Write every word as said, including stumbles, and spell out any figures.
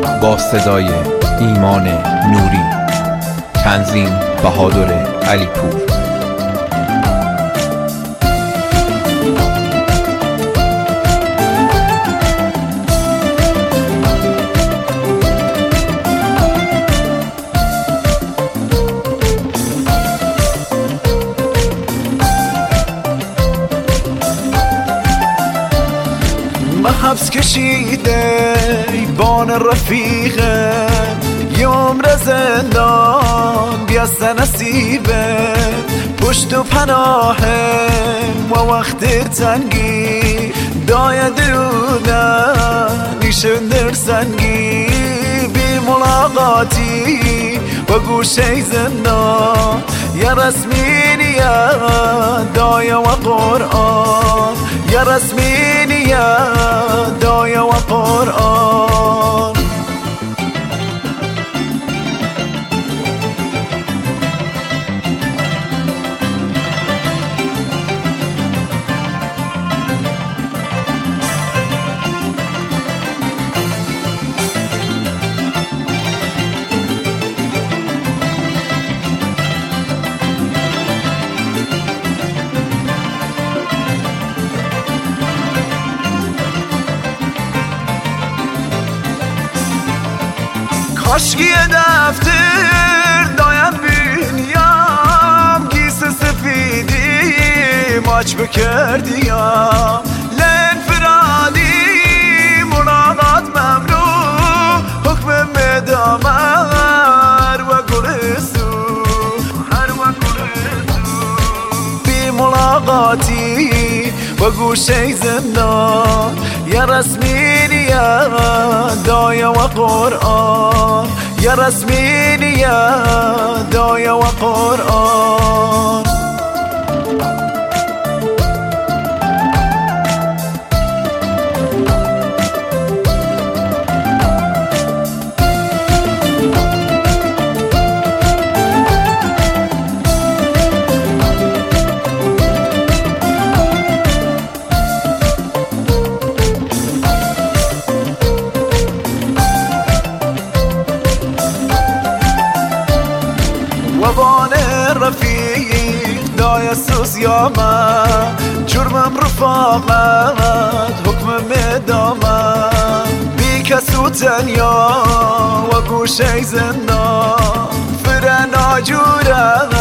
با صدای ایمان نوری. تنظیم بهادر علیپور. حبس کشیده بان رفیقه یه عمر زندان بیاسته نصیبه پشت و پناهم و وقت تنگی دای درودن نیشون در سنگی بی ملاقاتی و گوشه زندان یا رسمی نیاد دای و قرآن یا رسمی نیاد دای و قرآن. کاشکی دفتر دایم بینیم گیس سفیدی ماچ بکردیم لنفرادی ملاقات ممنوع حکم مدامر و گرسو هر و گرسو بی ملاقاتی و گوشه زندان یا رسمی نیاد دای و قرآن یا رسمی نیاد دای و قرآن. وبان رفیق دای سوزیامه جرمم رفاقت حکم مدامه بی کسو تنیا و گوشه زندان فرن آجوره